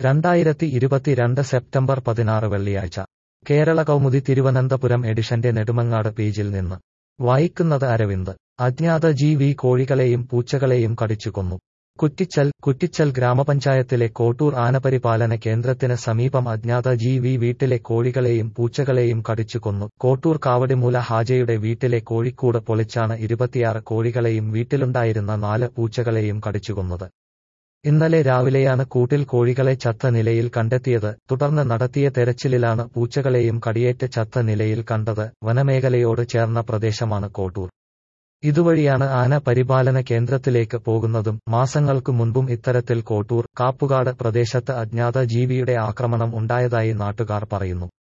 2022 September 16 വെള്ളിയാഴ്ച കേരള കൗമുദി തിരുവനന്തപുരം എഡിഷന്റെ നെടുമങ്ങാട് പേജിൽ നിന്ന് വായിക്കുന്നത് അരവിന്ദ്. അജ്ഞാത ജീവി കോഴികളെയും പൂച്ചകളെയും കടിച്ചു കൊന്നു. കുറ്റിച്ചൽ ഗ്രാമപഞ്ചായത്തിലെ കോട്ടൂർ ആനപരിപാലന കേന്ദ്രത്തിന് സമീപം അജ്ഞാത ജീവി വീട്ടിലെ കോഴികളെയും പൂച്ചകളെയും കടിച്ചു കൊന്നു. കോട്ടൂർ കാവടിമൂല ഹാജയുടെ വീട്ടിലെ കോഴിക്കൂട് പൊളിച്ചാണ് 26 കോഴികളെയും വീട്ടിലുണ്ടായിരുന്ന 4 പൂച്ചകളെയും കടിച്ചുകൊന്നത്. ഇന്നലെ രാവിലെയാണ് കൂട്ടിൽ കോഴികളെ ചത്ത നിലയിൽ കണ്ടെത്തിയത്. തുടർന്ന് നടത്തിയ തെരച്ചിലിലാണ് പൂച്ചകളെയും കടിയേറ്റ് ചത്ത നിലയിൽ കണ്ടത്. വനമേഖലയോട് ചേർന്ന പ്രദേശമാണ് കോട്ടൂർ. ഇതുവഴിയാണ് ആന പരിപാലന കേന്ദ്രത്തിലേക്ക് പോകുന്നതും. മാസങ്ങൾക്കു മുൻപും ഇത്തരത്തിൽ കോട്ടൂർ, കാപ്പുകാട് പ്രദേശത്ത് അജ്ഞാത ജീവിയുടെ ആക്രമണം ഉണ്ടായതായി നാട്ടുകാർ പറയുന്നു.